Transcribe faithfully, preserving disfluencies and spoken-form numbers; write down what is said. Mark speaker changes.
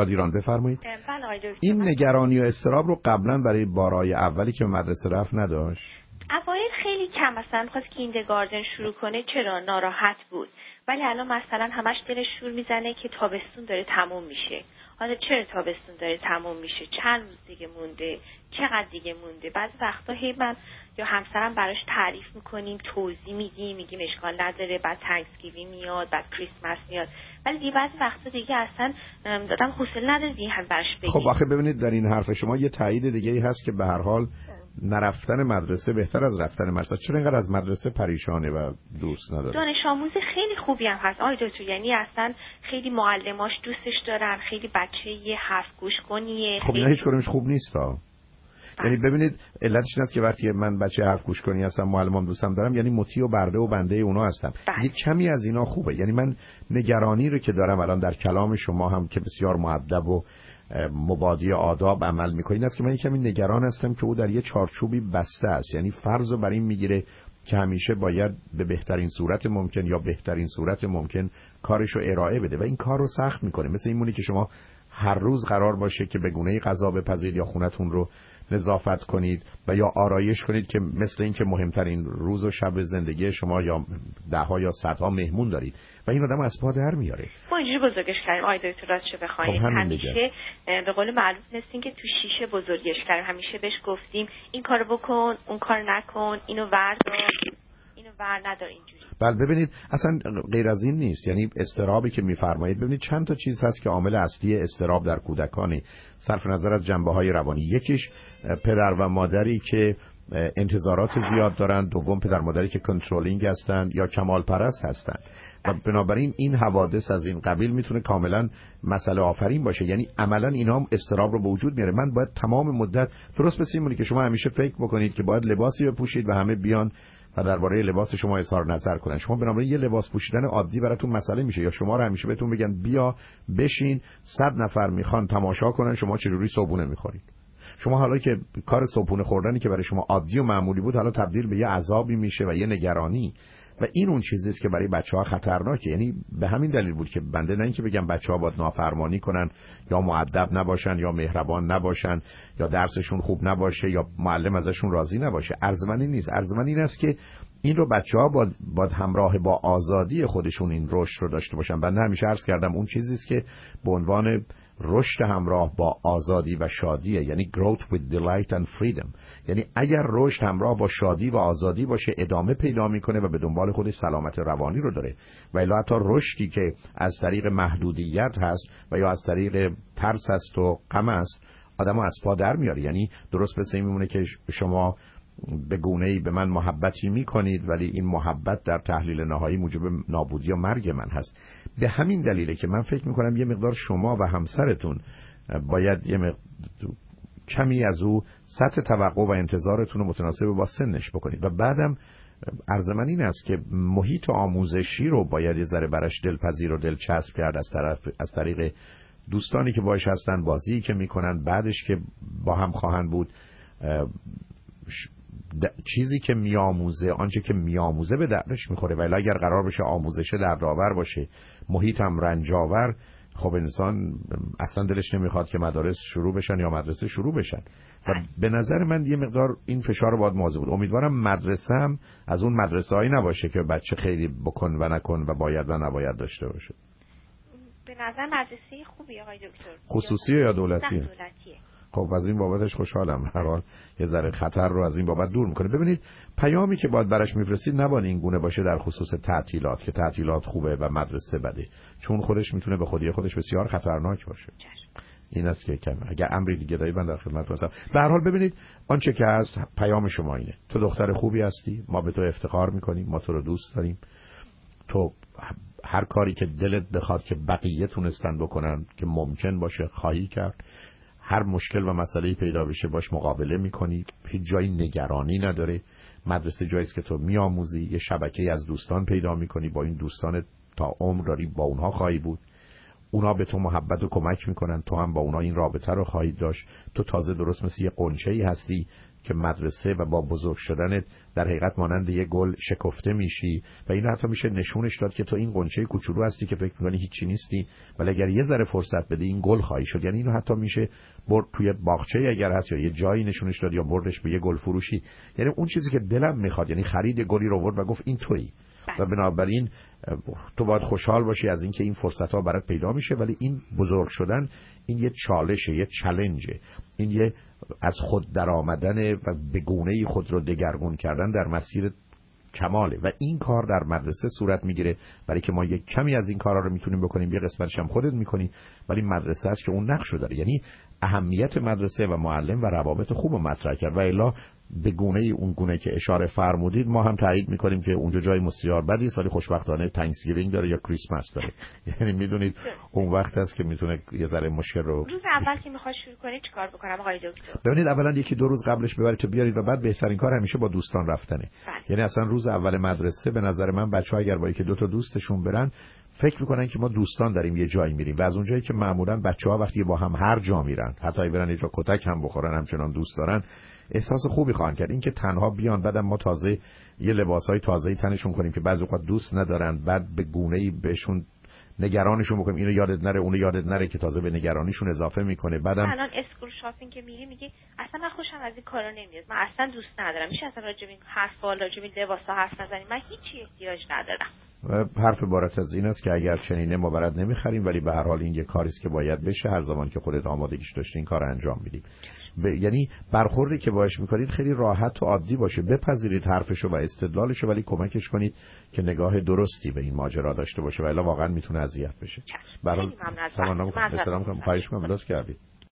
Speaker 1: رادیو ایران بفرمایید.
Speaker 2: بله آقای دکتر.
Speaker 1: این نگرانی و اضطراب رو قبلا برای بارای اولی که مدرسه رفت نداشت؟
Speaker 2: اوایل خیلی کم، مثلا می‌خواست کیندرگاردن شروع کنه چرا ناراحت بود، ولی الان مثلا همش دلش شور میزنه که تابستون داره تموم میشه. حالا چرا تابستون داره تموم میشه؟ چند روز دیگه مونده؟ چقدر دیگه مونده؟ بعضی وقتا هی من یا همسرم براش تعریف میکنیم، توضیح میگیم، میگیم اشکال نداره، بعد تانکسگیوینگ میاد، بعد کریسمس میاد، ولی دیگه بعضی وقتا دیگه اصلا دادم حوصله نداره دیگه هم براش بگیم.
Speaker 1: خب آخه ببینید در این حرف شما یه تایید دیگه ای هست که به هر حال نرفتن مدرسه بهتر از رفتن مدرسه. چرا اینقدر از مدرسه پریشانه و دوست نداره؟
Speaker 2: دانش آموز خیلی خوبی هم هست آقای دکتر، یعنی اصلا خیلی معلماش دوستش دارن، خیلی بچه یه حرف گوش کنیه.
Speaker 1: خب اینا هیچ کدومش خوب نیست ها. یعنی ببینید علتش این است که وقتی من بچه حرف گوش کنی هستم، معلمام دوستم دارم، یعنی مطیع و برده و بنده اونا هستم.
Speaker 2: بله.
Speaker 1: یه کمی از اینا خوبه. یعنی من نگرانی رو که دارم الان در کلام شما هم که بسیار مؤدب و مبادی آداب عمل میکنه این است که من کمی نگران هستم که او در یه چارچوبی بسته است. یعنی فرض رو بر این میگیره که همیشه باید به بهترین صورت ممکن یا بهترین صورت ممکن کارش رو ارائه بده و این کار رو سخت میکنه. مثل این مونه که شما هر روز قرار باشه که به گونه‌ای غذا بپزید یا خونتون رو نظافت کنید و یا آرایش کنید که مثل این که مهمترین روز و شب زندگی شما یا ده ها یا صدها مهمون دارید و این آدم از پا در میاره.
Speaker 2: ما اینجوری بزرگش کردیم آقای دکتر، راستش بخواید همیشه به قول معروف نستین که تو شیشه بزرگش کردیم، همیشه بهش گفتیم این کارو بکن، اون کار نکن، اینو وردار، اینو ور ندار، اینجوری.
Speaker 1: بله ببینید اصلا غیر از این نیست. یعنی اضطرابی که میفرمایید، ببینید چند تا چیز هست که عامل اصلی اضطراب در کودکانی صرف نظر از جنبه‌های روانی. یکیش پدر و مادری که انتظارات زیاد دارن، دوم پدر مادری که کنترلینگ هستن یا کمال پرست هستن و بنابراین این حوادث از این قبیل میتونه کاملا مسئله آفرین باشه. یعنی عملا اینا هم اضطراب رو به وجود میاره. من باید تمام مدت درست مثل اینه که شما همیشه فکر بکنید که باید لباسی بپوشید و همه بیان و درباره لباس شما اظهار نظر کنن. شما بنابراین یه لباس پوشیدن عادی براتون مسئله میشه. یا شما رو همیشه بهتون بگن بیا بشین، صد نفر میخوان تماشا کنن شما چجوری صبحونه میخورید. شما حالا که کار صبحونه خوردنی که برای شما عادی و معمولی بود حالا تبدیل به یه عذابی میشه و یه نگرانی و این اون چیزی است که برای بچه‌ها خطرناکه. یعنی به همین دلیل بود که بنده نه اینکه بگم بچه‌ها باید نافرمانی کنن یا مؤدب نباشن یا مهربان نباشن یا درسشون خوب نباشه یا معلم ازشون راضی نباشه. ارزمنی نیست. ارزمنی این است که این رو بچه‌ها باید, باید همراه با آزادی خودشون این رشد رو داشته باشن. بنده همیشه عرض کردم اون چیزی است که به عنوان رشد همراه با آزادی و شادیه، یعنی growth with delight and freedom. یعنی اگر رشد همراه با شادی و آزادی باشه ادامه پیدا میکنه و به دنبال خودش سلامت روانی رو داره و الا حتی رشدی که از طریق محدودیت هست و یا از طریق ترس است و غم است آدمو از پا در میاره. یعنی درست مثل این میمونه که شما به گونه‌ای به من محبتی میکنید ولی این محبت در تحلیل نهایی موجب نابودی یا مرگ من هست. به همین دلیله که من فکر میکنم یه مقدار شما و همسرتون باید یه مقدار کمی از او سطح توقع و انتظارتون رو متناسب با سنش بکنید و بعدم عرض من این است که محیط آموزشی رو باید یه ذره براش دلپذیر و دلچسب کرد از طرف از طریق دوستانی که باهاش هستن، بازی که میکنن، بعدش که با هم خواهند بود چیزی که میآموزه، آنچه که میآموزه به دردش میخوره. ولی اگر قرار بشه آموزش دردآور باشه، محیط هم رنجاور، خب انسان اصلا دلش نمیخواد که مدارس شروع بشن یا مدرسه شروع بشن و به نظر من یه مقدار این فشار رو باید مواظب بود. امیدوارم مدرسه هم از اون مدرسه هایی نباشه که بچه خیلی بکن و نکن و باید و نباید داشته باشه.
Speaker 2: به نظر مدرسه خوبی آقای دکتر.
Speaker 1: خصوصیه یا دولتیه؟
Speaker 2: نه دولتیه.
Speaker 1: خب از این بابتش خوشحالم. هر حال یه ذره خطر رو از این بابت دور میکنه. ببینید پیامی که باید براش میفرستید نباید این گونه باشه در خصوص تعطیلات که تعطیلات خوبه و مدرسه بده، چون خودش میتونه به خودی خودش بسیار خطرناک باشه. این است که کم اگر امری دیگه داری من در خدمت هستم. به هر حال ببینید آنچه که هست پیام شما اینه: تو دختر خوبی هستی، ما به تو افتخار میکنیم، ما تو رو دوست داریم، تو هر کاری که دلت بخواد که بقیه تونستن بکنن که ممکن باشه خواهی کرد، هر مشکل و مسئله‌ای پیدا بشه باش مقابله میکنی، هیچ جایی نگرانی نداره. مدرسه جایی است که تو میآموزی، یه شبکه‌ای از دوستان پیدا میکنی، با این دوستان تا عمر داری با اونها خواهی بود، اونا به تو محبت و کمک میکنن، تو هم با اونا این رابطه رو خواهی داشت. تو تازه درست مثل یه قنچه‌ای هستی که مدرسه و با بزرگ شدنت در حقیقت مانند یه گل شکفته میشی و این حتی میشه نشونش داد که تو این غنچه کوچولو هستی که فکر می‌کنی هیچی نیستی، ولی اگر یه ذره فرصت بدی این گل خواهی شد. یعنی اینو حتی میشه برد توی باغچه اگر هست یا یه جایی نشونش داد یا بردش به یه گل فروشی. یعنی اون چیزی که دلم میخواد، یعنی خرید گلی رو برد و گفت این تویی و بنابراین تو باید خوشحال باشی از اینکه این فرصت ها برات پیدا میشه. ولی این بزرگ شدن این یه چالشه، یه چالنجه، این یه از خود در آمدن و به گونه‌ای خود رو دگرگون کردن در مسیر کماله و این کار در مدرسه صورت میگیره، برای که ما یک کمی از این کارا رو میتونیم بکنیم، یه قسمتش هم خودت میکنی، ولی مدرسه است که اون نقشو داره. یعنی اهمیت مدرسه و معلم و روابط خوب مطرح کرد و الا به گونه ای اون گونه که اشاره فرمودید ما هم تایید میکنیم که اونجا جای بسیار بدی است، ولی خوشبختانه تانکسگیوینگ داره یا کریسمس داره. یعنی میدونید اون وقت است که میتونه یه ذره مشکل رو.
Speaker 2: روز اول که میخواد شروع کنه چیکار بکنم آقای دکتر؟
Speaker 1: ببینید اولا یکی دو روز قبلش ببرید تو بیارید و بعد بهترین کار همیشه با دوستان رفتنه.
Speaker 2: بله.
Speaker 1: یعنی اصلا روز اول مدرسه به نظر من بچه‌ها اگر با یکی دو تا دوستشون برن فکر میکنن که ما دوستان داریم یه جایی میریم و از اونجایی که معمولا بچه‌ها وقتی با هم هر جا میرن حتی برن یه جا کتک هم بخورن همچنان دوست دارن، احساس خوبی خواهند کرد. این که تنها بیان بعدم ما تازه یه لباسای تازه‌ای تنشون کنیم که بعضی وقت دوست ندارن، بعد به گونه‌ای بهشون نگرانشون بکنیم اینو یادت نره اونو یادت نره که تازه به نگرانیشون اضافه میکنه. بعدم
Speaker 2: الان اسکول شاپینگ که میری میگی اصلا من خوشم از این کارا نمیاد، من اصلا دوست ندارم، میشه اصلا راجع به این حرف والا راجع به لباسا حرف نزنیم، من هیچی احتیاج ندارم.
Speaker 1: حرف عبارت از این است که اگر چنینه ما برات نمیخریم، ولی به هر حال این یه کاری است که باید بشه، هر زمان که خودت آمادگیش داشتی این کار انجام میدی. ب... یعنی برخوردی که باهاش میکنید خیلی راحت و عادی باشه، بپذیرید حرفشو و استدلالشو، ولی کمکش کنید که نگاه درستی به این ماجرا داشته باشه، ولی واقعا میتونه اذیت بشه.
Speaker 2: خیلی ممنون.
Speaker 1: سلام کنم، خواهش می‌کنم، لطف کردید.